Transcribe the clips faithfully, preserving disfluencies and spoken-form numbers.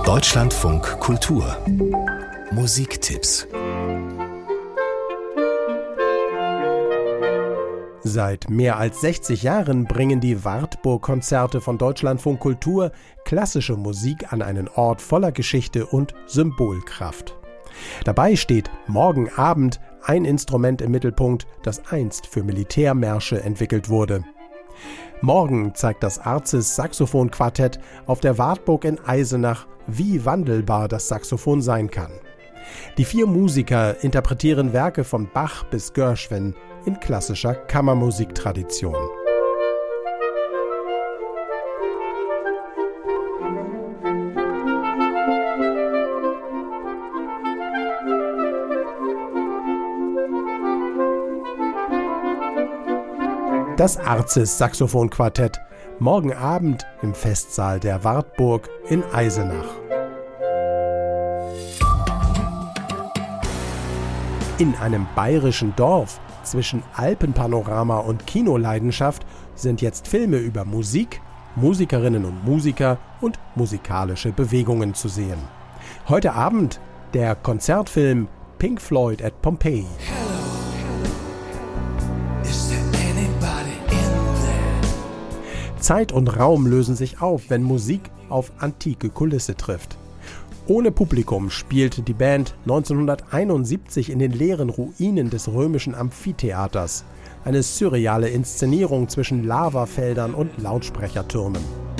Deutschlandfunk Kultur Musiktipps. Seit mehr als sechzig Jahren bringen die Wartburg-Konzerte von Deutschlandfunk Kultur klassische Musik an einen Ort voller Geschichte und Symbolkraft. Dabei steht morgen Abend ein Instrument im Mittelpunkt, das einst für Militärmärsche entwickelt wurde. Morgen zeigt das Arzes Saxophonquartett auf der Wartburg in Eisenach, wie wandelbar das Saxophon sein kann. Die vier Musiker interpretieren Werke von Bach bis Gershwin in klassischer Kammermusiktradition. Das Arzes Saxophonquartett, morgen Abend im Festsaal der Wartburg in Eisenach. In einem bayerischen Dorf zwischen Alpenpanorama und Kinoleidenschaft sind jetzt Filme über Musik, Musikerinnen und Musiker und musikalische Bewegungen zu sehen. Heute Abend der Konzertfilm Pink Floyd at Pompeii. Zeit und Raum lösen sich auf, wenn Musik auf antike Kulisse trifft. Ohne Publikum spielte die Band neunzehnhunderteinundsiebzig in den leeren Ruinen des römischen Amphitheaters. Eine surreale Inszenierung zwischen Lavafeldern und Lautsprechertürmen.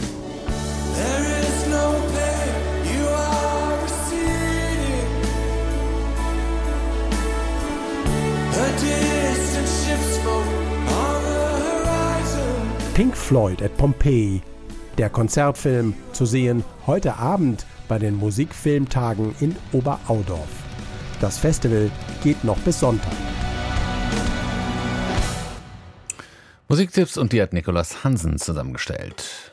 Pink Floyd at Pompeii, der Konzertfilm, zu sehen heute Abend bei den Musikfilmtagen in Oberaudorf. Das Festival geht noch bis Sonntag. Musiktipps und die hat Nikolaus Hansen zusammengestellt.